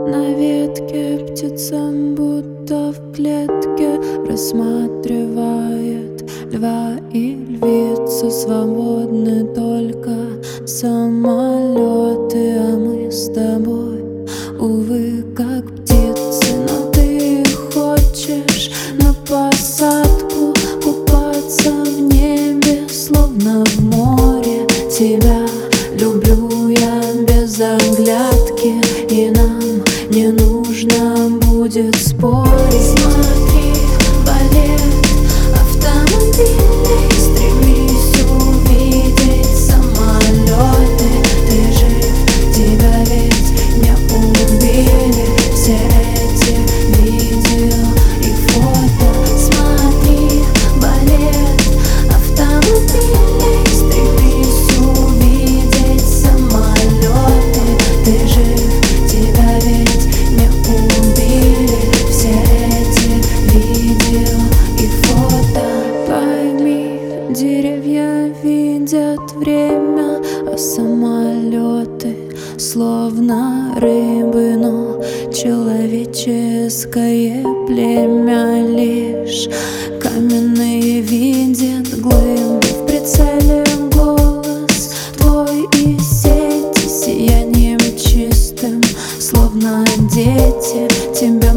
На ветке птица будто в клетке рассматривает льва и львицу. Свободны только самолеты, а мы с тобой, увы, как птицы. Но ты хочешь на посадку купаться в небе, словно в море. Тебя люблю я без оглядки, и нам не нужно будет спорить. Смотри, балет автомобилей, стремись увидеть самолеты. Ты жив, тебя ведь не убили. Все эти видео и фото. Смотри, балет автомобилей, стремись увидеть самолеты. Ты жив, тебя ведь не убили. Все эти видео и фото. Пойми, деревья видят время, а самолеты словно рыбы. Но человеческое племя лишь каменные видят глыбы. В прицеле голос твой и сети сиянием чистым, словно дети тебя